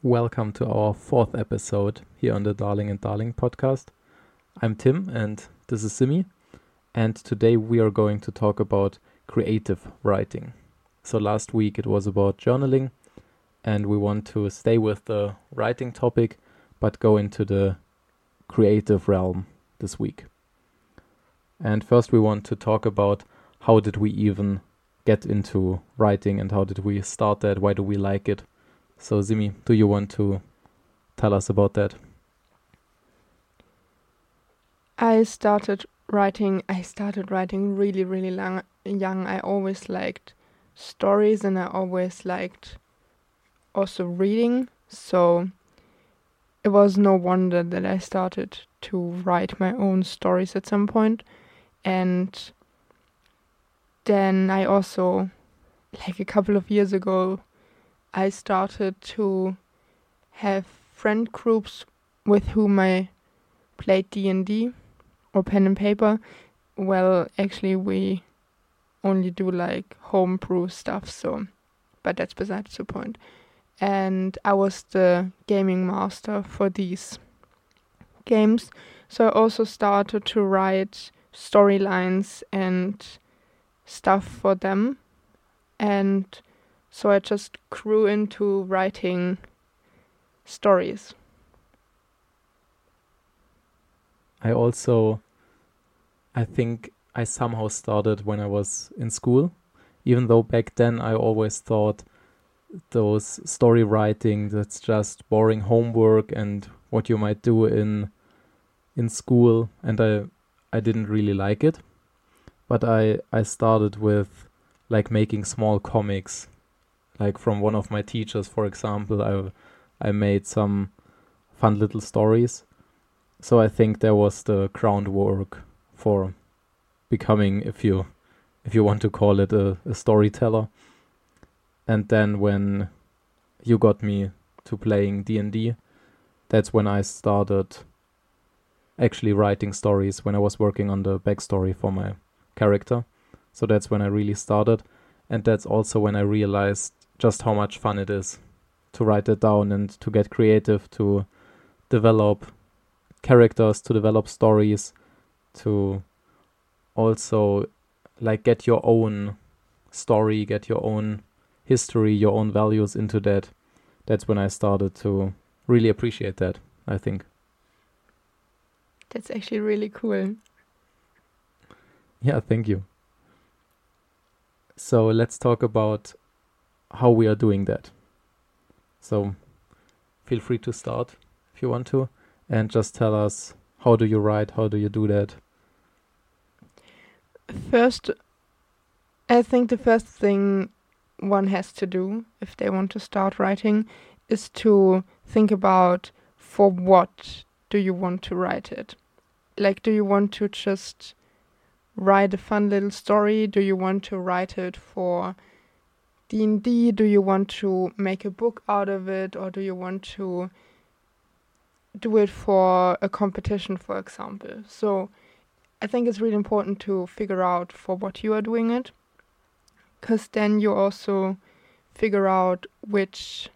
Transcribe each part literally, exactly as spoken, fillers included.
Welcome to our fourth episode here on the Darling and Darling podcast. I'm Tim and this is Simi, and today we are going to talk about creative writing. So last week it was about journaling, and we want to stay with the writing topic but go into the creative realm this week. And first we want to talk about how did we even get into writing and how did we start that, why do we like it. So Simi, do you want to tell us about that? I started writing, I started writing really, really long, young. I always liked stories and I always liked also reading. So it was no wonder that I started to write my own stories at some point. And then I also, like a couple of years ago, I started to have friend groups with whom I played D and D or pen and paper. Well, actually we only do like homebrew stuff, so but that's besides the point. And I was the gaming master for these games, so I also started to write storylines and stuff for them, and so I just grew into writing stories. I also, I think I somehow started when I was in school, even though back then I always thought those story writing, that's just boring homework and what you might do in in school, and I I didn't really like it. But I, I started with like making small comics. Like from one of my teachers, for example, I I made some fun little stories. So I think there was the groundwork for becoming, if you if you want to call it, a, a storyteller. And then when you got me to playing D and D, that's when I started actually writing stories, when I was working on the backstory for my character. So that's when I really started. And that's also when I realized just how much fun it is to write it down and to get creative, to develop characters, to develop stories, to also like get your own story, get your own history, your own values into that. That's when I started to really appreciate that, I think. That's actually really cool. Yeah, thank you. So let's talk about how we are doing that. So feel free to start if you want to, and just tell us, how do you write, how do you do that? First, I think the first thing one has to do if they want to start writing is to think about for what do you want to write it. Like, do you want to just write a fun little story? Do you want to write it for D and D? Do you want to make a book out of it, or do you want to do it for a competition, for example? So I think it's really important to figure out for what you are doing it, because then you also figure out which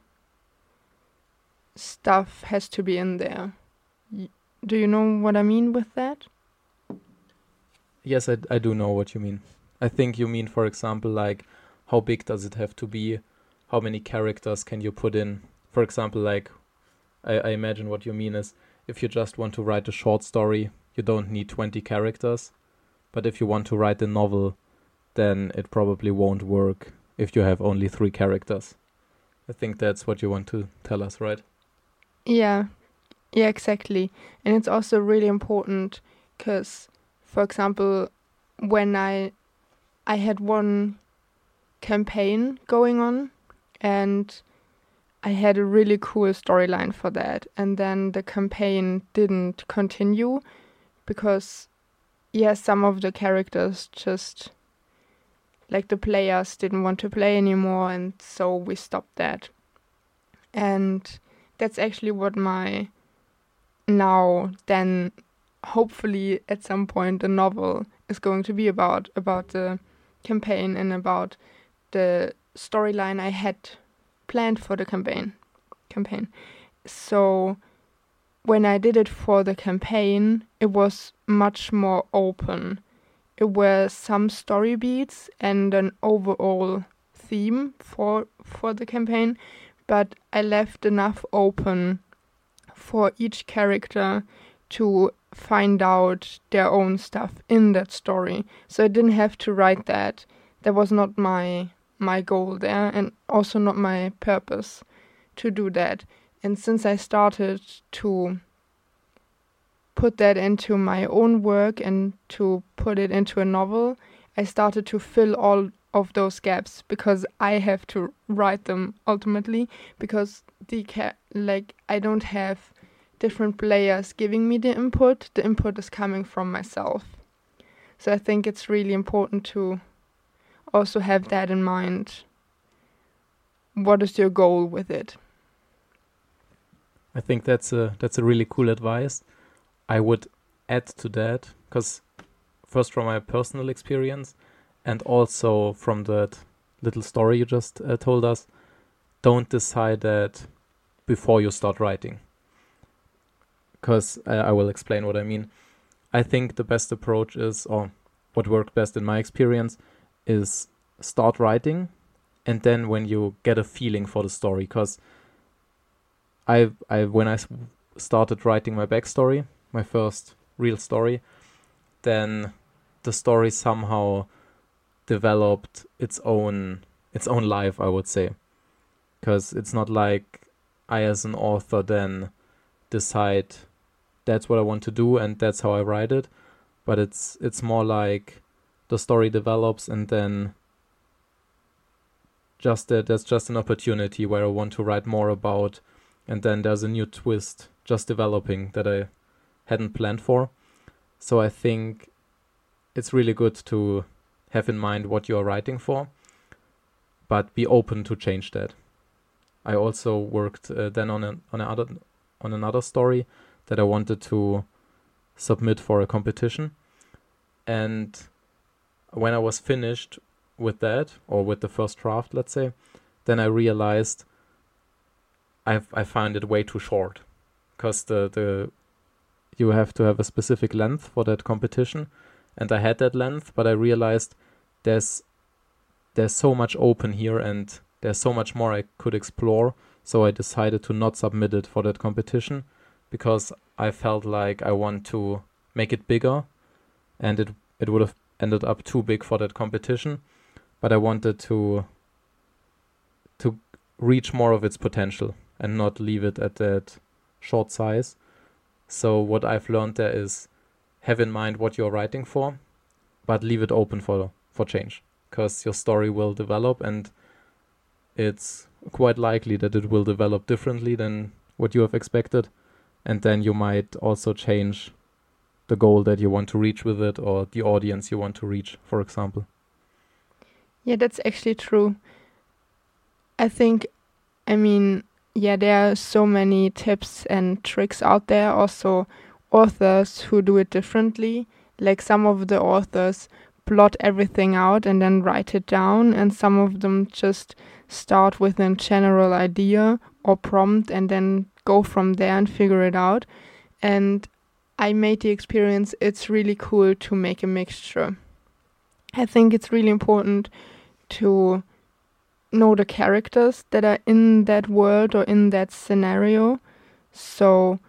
stuff has to be in there. Y- do you know what I mean with that? Yes, I, I do know what you mean. I think you mean, for example, like, how big does it have to be? How many characters can you put in? For example, like, I, I imagine what you mean is, if you just want to write a short story, you don't need twenty characters. But if you want to write a novel, then it probably won't work if you have only three characters. I think that's what you want to tell us, right? Yeah, yeah, exactly. And it's also really important because, for example, when I I had one campaign going on and I had a really cool storyline for that, and then the campaign didn't continue because, yeah, some of the characters just, like, the players didn't want to play anymore, and so we stopped that. And that's actually what my now then hopefully at some point a novel is going to be about, about the campaign, and about the storyline I had planned for the campaign. campaign. So when I did it for the campaign, it was much more open. It were some story beats and an overall theme for for the campaign, but I left enough open for each character to find out their own stuff in that story. So I didn't have to write that. That was not my my goal there, and also not my purpose to do that. And since I started to put that into my own work and to put it into a novel, I started to fill all of those gaps, because I have to write them ultimately, because the ca- like I don't have different players giving me the input. The input is coming from myself. So I think it's really important to also have that in mind. What is your goal with it? I think that's a that's a really cool advice. I would add to that, because first from my personal experience and also from that little story you just uh, told us, don't decide that before you start writing. Because uh, I will explain what I mean. I think the best approach is, or what worked best in my experience, is start writing, and then when you get a feeling for the story, because I, I when I started writing my backstory, my first real story, then the story somehow developed its own its own life, I would say, because it's not like I as an author then decide that's what I want to do and that's how I write it, but it's it's more like the story develops, and then just that there's just an opportunity where I want to write more about, and then there's a new twist just developing that I hadn't planned for. So I think it's really good to have in mind what you're writing for, but be open to change that. I also worked uh, then on an on another on another story that I wanted to submit for a competition, and when I was finished with that, or with the first draft, let's say, then I realized I I found it way too short, because the the you have to have a specific length for that competition, and I had that length, but I realized there's there's so much open here, and there's so much more I could explore, so I decided to not submit it for that competition, because I felt like I want to make it bigger, and it it would have ended up too big for that competition, but I wanted to to reach more of its potential and not leave it at that short size. So what I've learned there is, have in mind what you're writing for, but leave it open for for change, because your story will develop, and it's quite likely that it will develop differently than what you have expected, and then you might also change the goal that you want to reach with it, or the audience you want to reach, for example. Yeah, that's actually true. I think, I mean, yeah, there are so many tips and tricks out there, also authors who do it differently. Like some of the authors plot everything out and then write it down, and some of them just start with a general idea or prompt and then go from there and figure it out. And I made the experience, it's really cool to make a mixture. I think it's really important to know the characters that are in that world or in that scenario. So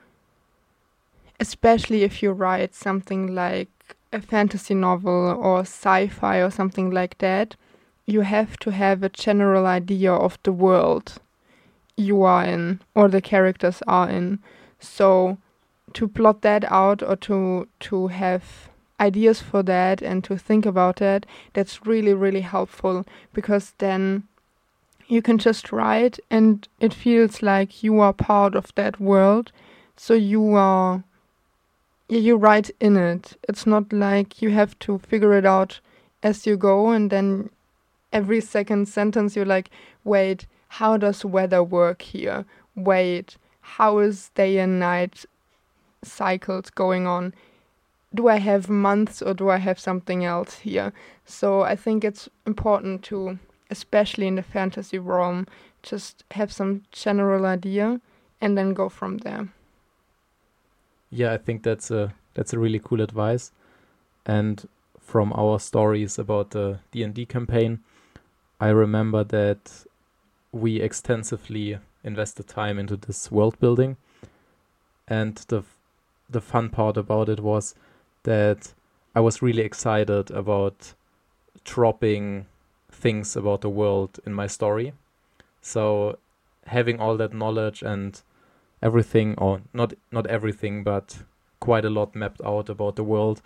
especially if you write something like a fantasy novel or sci-fi or something like that, you have to have a general idea of the world you are in or the characters are in. So to plot that out, or to to have ideas for that and to think about that, that's really, really helpful, because then you can just write and it feels like you are part of that world. So you are, you write in it. It's not like you have to figure it out as you go, and then every second sentence you're like, wait, how does weather work here? Wait, how is day and night cycles going on? Do I have months or do I have something else here? So I think it's important to, especially in the fantasy realm, just have some general idea and then go from there. Yeah, I think that's a that's a really cool advice. And from our stories about the D and D campaign, I remember that we extensively invested time into this world building. And the f- the fun part about it was that I was really excited about dropping things about the world in my story. So having all that knowledge and everything, or not not everything, but quite a lot mapped out about the world,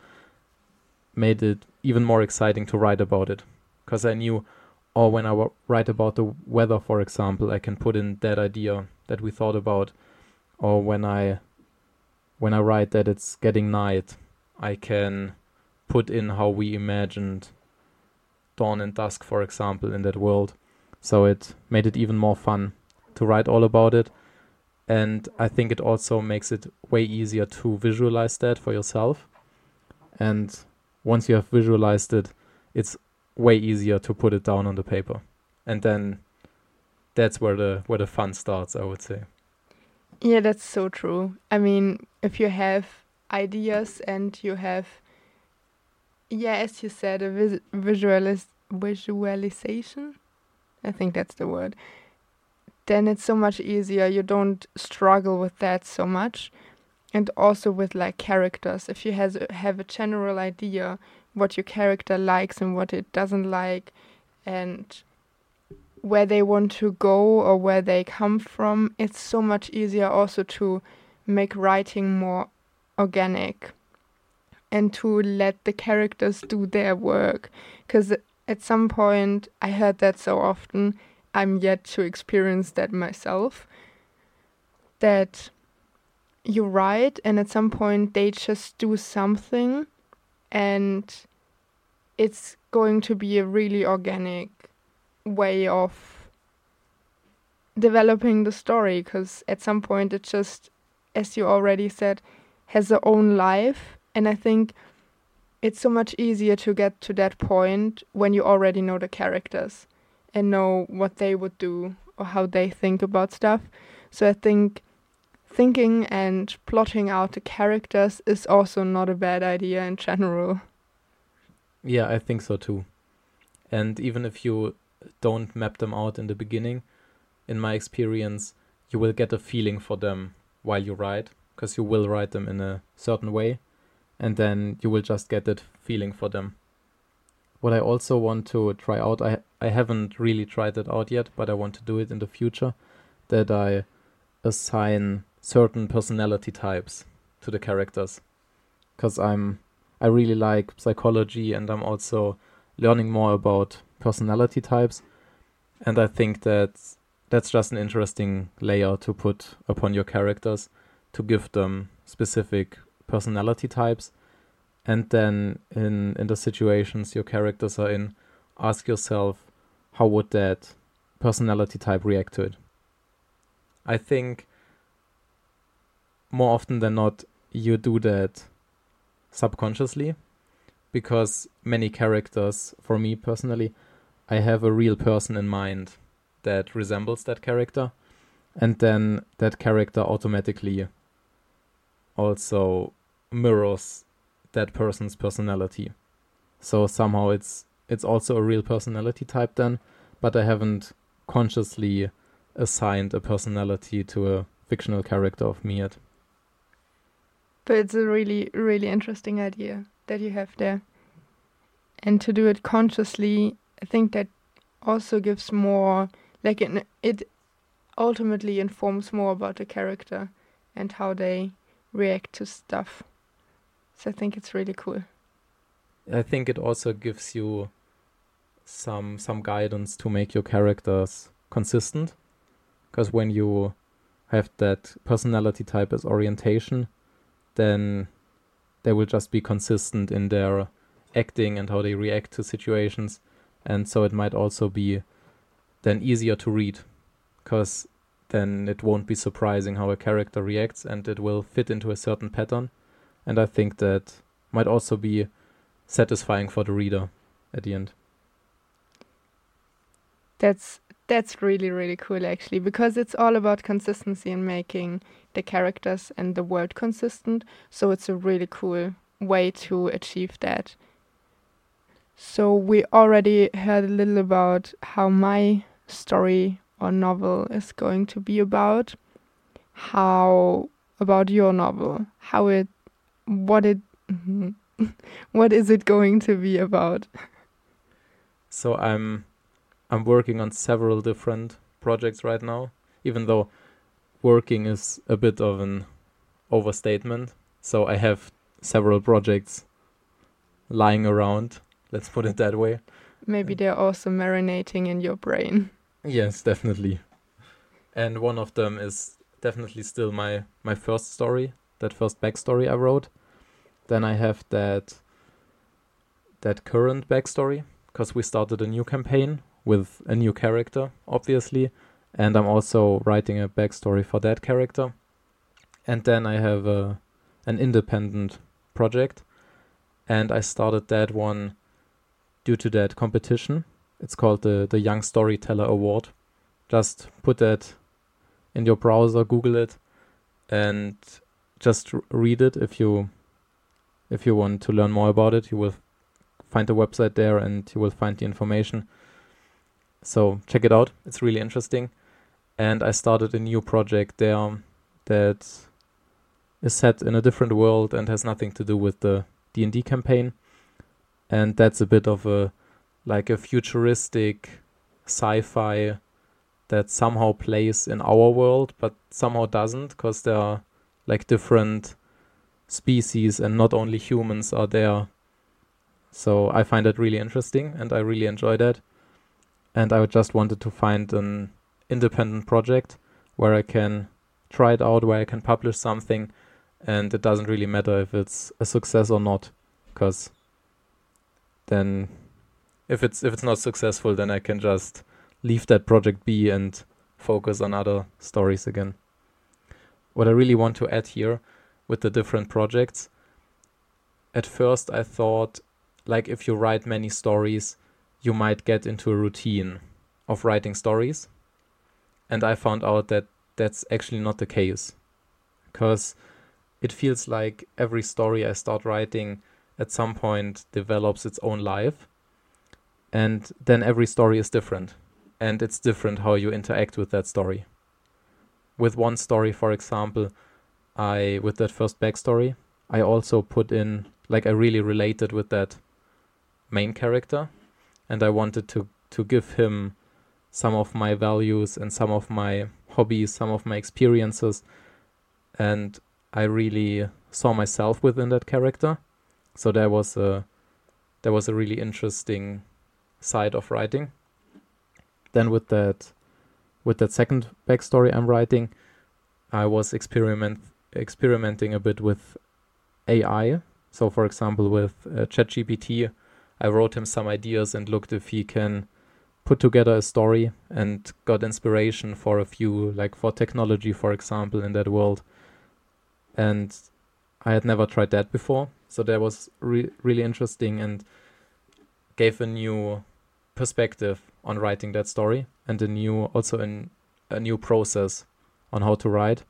made it even more exciting to write about it. Because I knew, or when I w- write about the weather, for example, I can put in that idea that we thought about. Or when I when I write that it's getting night, I can put in how we imagined dawn and dusk, for example, in that world. So it made it even more fun to write all about it. And I think it also makes it way easier to visualize that for yourself. And once you have visualized it, it's way easier to put it down on the paper. And then that's where the where the fun starts, I would say. Yeah, that's so true. I mean, if you have ideas and you have, yeah, as you said, a vis- visualis- visualization, I think that's the word, then it's so much easier. You don't struggle with that so much. And also with like characters, if you has have a general idea what your character likes and what it doesn't like, and where they want to go or where they come from, it's so much easier also to make writing more organic and to let the characters do their work. Because at some point, I heard that so often, I'm yet to experience that myself, that you write and at some point they just do something and it's going to be a really organic way of developing the story, because at some point it just, as you already said, has their own life. And I think it's so much easier to get to that point when you already know the characters and know what they would do or how they think about stuff. So I think thinking and plotting out the characters is also not a bad idea in general. Yeah, I think so too. And even if you don't map them out in the beginning, in my experience, you will get a feeling for them while you write, because you will write them in a certain way, and then you will just get that feeling for them. What I also want to try out, I I haven't really tried it out yet, but I want to do it in the future, that I assign certain personality types to the characters, because I'm I really like psychology and I'm also learning more about personality types, and I think that that's just an interesting layer to put upon your characters, to give them specific personality types, and then in in the situations your characters are in, ask yourself, how would that personality type react to it? I think more often than not, you do that subconsciously, because many characters, for me personally, I have a real person in mind that resembles that character, and then that character automatically also mirrors that person's personality. So somehow it's it's also a real personality type then, but I haven't consciously assigned a personality to a fictional character of me yet. But it's a really, really interesting idea that you have there. And to do it consciously, I think that also gives more, like an, it ultimately informs more about the character and how they react to stuff. So I think it's really cool. I think it also gives you some some guidance to make your characters consistent, because when you have that personality type as orientation, then they will just be consistent in their acting and how they react to situations, and so it might also be then easier to read, because then it won't be surprising how a character reacts and it will fit into a certain pattern, and I think that might also be satisfying for the reader at the end. That's That's really, really cool, actually, because it's all about consistency and making the characters and the world consistent. So it's a really cool way to achieve that. So we already heard a little about how my story or novel is going to be about. How about your novel? How it, what it, what is it going to be about? So I'm I'm working on several different projects right now, even though working is a bit of an overstatement. So I have several projects lying around, let's put it that way. Maybe they're also marinating in your brain. Yes, definitely. And one of them is definitely still my, my first story, that first backstory I wrote. Then I have that that current backstory, because we started a new campaign with a new character, obviously. And I'm also writing a backstory for that character. And then I have a, an independent project. And I started that one due to that competition. It's called the, the Young Storyteller Award. Just put that in your browser, Google it, and just r- read it. If you if you want to learn more about it, you will find the website there and you will find the information. So check it out. It's really interesting. And I started a new project there that is set in a different world and has nothing to do with the D and D campaign. And that's a bit of a like a futuristic sci-fi that somehow plays in our world, but somehow doesn't, because there are like different species and not only humans are there. So I find that really interesting and I really enjoy that. And I just wanted to find an independent project where I can try it out, where I can publish something, and it doesn't really matter if it's a success or not, because then if it's if it's not successful, then I can just leave that project be and focus on other stories again. What I really want to add here with the different projects, at first I thought, like, if you write many stories, you might get into a routine of writing stories. And I found out that that's actually not the case, because it feels like every story I start writing at some point develops its own life. And then every story is different. And it's different how you interact with that story. With one story, for example, I, with that first backstory, I also put in, like, I really related with that main character. And I wanted to, to give him some of my values and some of my hobbies, some of my experiences. And I really saw myself within that character. So there was a, there was a really interesting side of writing. Then with that, with that second backstory I'm writing, I was experiment experimenting a bit with A I. So, for example, with uh, ChatGPT, I wrote him some ideas and looked if he can put together a story, and got inspiration for a few, like for technology, for example, in that world. And I had never tried that before, so that was re really interesting and gave a new perspective on writing that story, and a new, also an, a new process on how to write.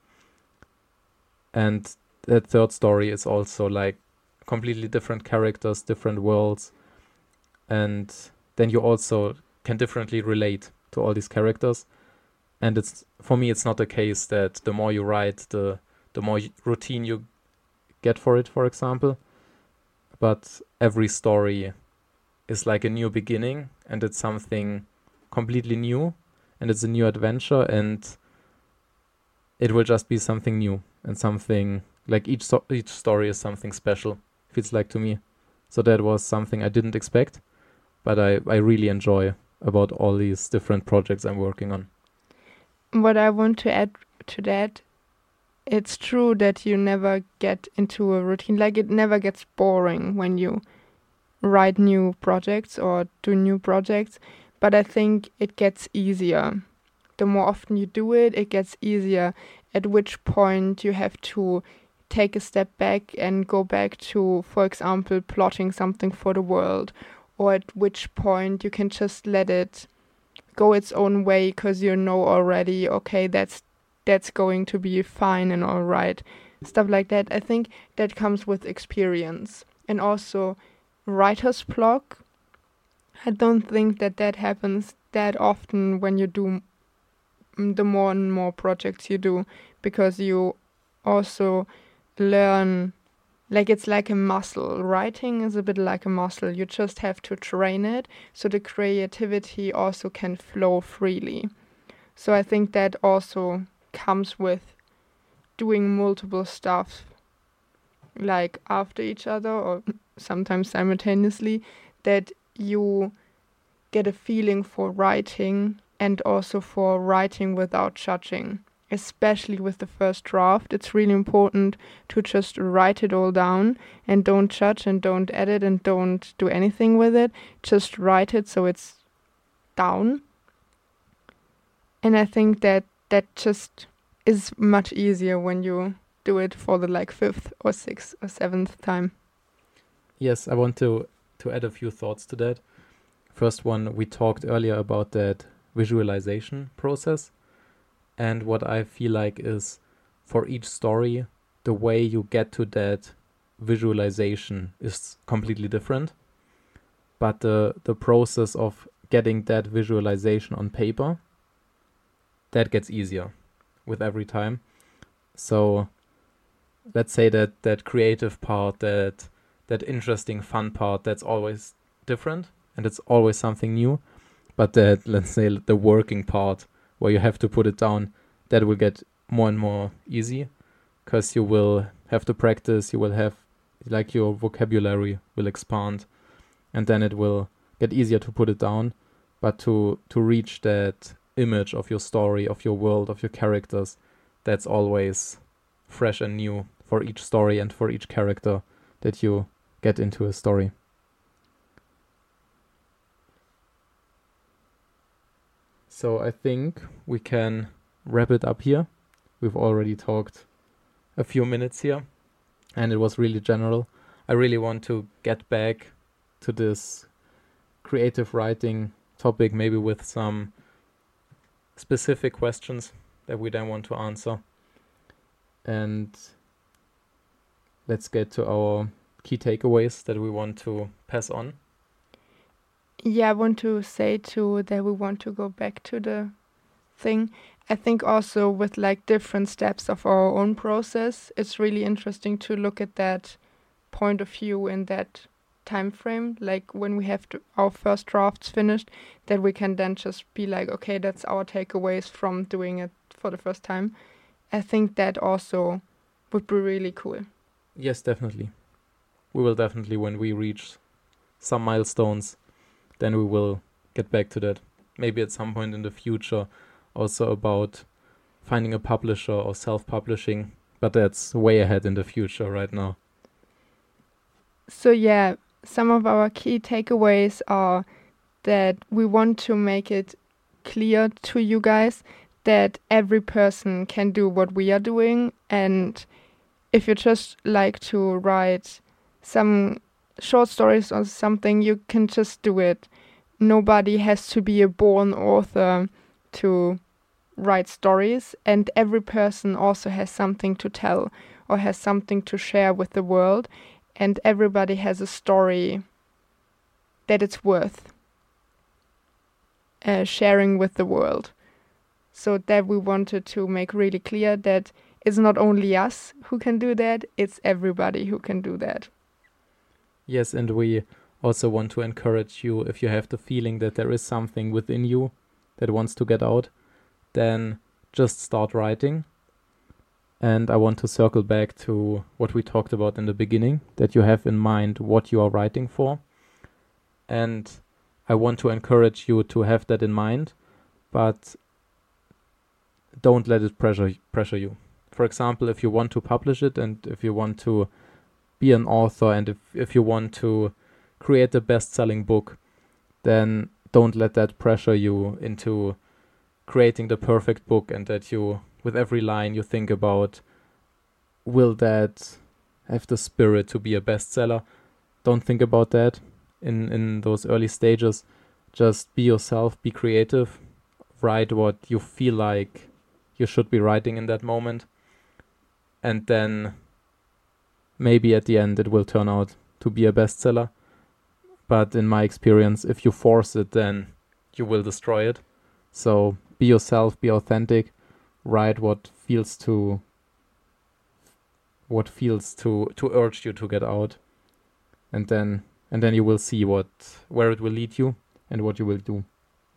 And that third story is also like completely different characters, different worlds, and then you also can differently relate to all these characters. And it's, for me, it's not the case that the more you write, the the more routine you get for it, for example. But every story is like a new beginning, and it's something completely new, and it's a new adventure, and it will just be something new and something like each so each story is something special, feels like to me. So that was something I didn't expect, but I, I really enjoy about all these different projects I'm working on. What I want to add to that, it's true that you never get into a routine, like it never gets boring when you write new projects or do new projects, but I think it gets easier. The more often you do it, it gets easier, at which point you have to take a step back and go back to, for example, plotting something for the world, or at which point you can just let it go its own way because you know already, okay, that's that's going to be fine and all right. Stuff like that. I think that comes with experience. And also writer's block. I don't think that that happens that often when you do m- the more and more projects you do, because you also learn, like it's like a muscle. Writing is a bit like a muscle. You just have to train it so the creativity also can flow freely. So I think that also comes with doing multiple stuff like after each other or sometimes simultaneously, that you get a feeling for writing and also for writing without judging. Especially with the first draft, it's really important to just write it all down and don't judge and don't edit and don't do anything with it. Just write it so it's down. And I think that that just is much easier when you do it for the like fifth or sixth or seventh time. Yes, I want to, to add a few thoughts to that. First one, we talked earlier about that visualization process. And what I feel like is for each story, the way you get to that visualization is completely different. But the, the process of getting that visualization on paper, that gets easier with every time. So let's say that that creative part, that that interesting fun part, that's always different and it's always something new. But that, let's say, the working part where you have to put it down, that will get more and more easy because you will have to practice, you will have, like, your vocabulary will expand, and then it will get easier to put it down. But to to reach that image of your story, of your world, of your characters, that's always fresh and new for each story and for each character that you get into a story. So I think we can wrap it up here. We've already talked a few minutes here, and it was really general. I really want to get back to this creative writing topic, maybe with some specific questions that we then want to answer. And let's get to our key takeaways that we want to pass on. Yeah, I want to say too that we want to go back to the thing. I think also with like different steps of our own process, it's really interesting to look at that point of view in that time frame. Like when we have to, our first drafts finished, that we can then just be like, okay, that's our takeaways from doing it for the first time. I think that also would be really cool. Yes, definitely. We will definitely, when we reach some milestones, then we will get back to that. Maybe at some point in the future, also about finding a publisher or self-publishing, but that's way ahead in the future right now. So yeah, some of our key takeaways are that we want to make it clear to you guys that every person can do what we are doing, and if you just like to write some short stories or something, you can just do it. Nobody has to be a born author to write stories, and every person also has something to tell or has something to share with the world, and everybody has a story that it's worth uh, sharing with the world. So that we wanted to make really clear that it's not only us who can do that, it's everybody who can do that. Yes, and we also want to encourage you, if you have the feeling that there is something within you that wants to get out, then just start writing. And I want to circle back to what we talked about in the beginning, that you have in mind what you are writing for. And I want to encourage you to have that in mind, but don't let it pressure pressure you. For example, if you want to publish it and if you want to be an author and if, if you want to create a best-selling book, then don't let that pressure you into creating the perfect book and that you, with every line you think about, will that have the spirit to be a bestseller? Don't think about that in, in those early stages. Just be yourself, be creative, write what you feel like you should be writing in that moment. And then maybe at the end it will turn out to be a bestseller. But in my experience, if you force it, then you will destroy it. So be yourself, be authentic, write what feels to what feels to to urge you to get out, and then and then you will see what where it will lead you and what you will do.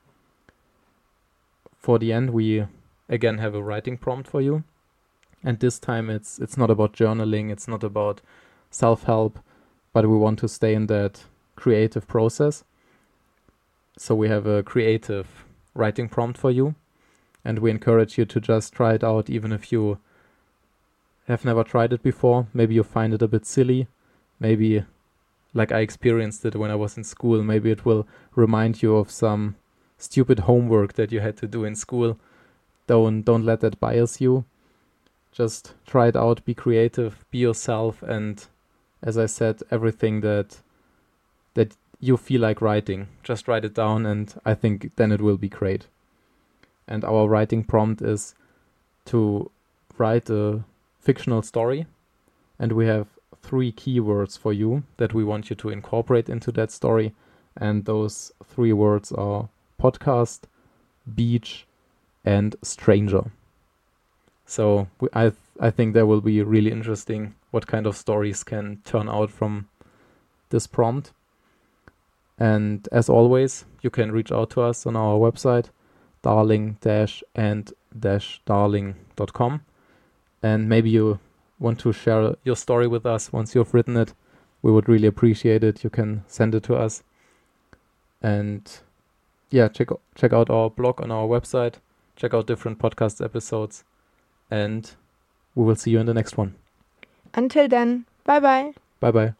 For the end, we again have a writing prompt for you, and this time it's it's not about journaling, it's not about self-help, but we want to stay in that creative process. So we have a creative writing prompt for you, and we encourage you to just try it out, even if you have never tried it before. Maybe you find it a bit silly, maybe like I experienced it when I was in school, maybe it will remind you of some stupid homework that you had to do in school. Don't don't let that bias you. Just try it out, be creative, be yourself, and as I said, everything that that you feel like writing, just write it down, and I think then it will be great. And our writing prompt is to write a fictional story, and we have three keywords for you that we want you to incorporate into that story, and those three words are podcast, beach, and stranger. So we, I th- I think that will be really interesting what kind of stories can turn out from this prompt. And as always, you can reach out to us on our website, darling dash and dash darling dot com. And maybe you want to share your story with us once you've written it. We would really appreciate it. You can send it to us. And yeah, check check out our blog on our website. Check out different podcast episodes. And we will see you in the next one. Until then, bye bye. Bye bye.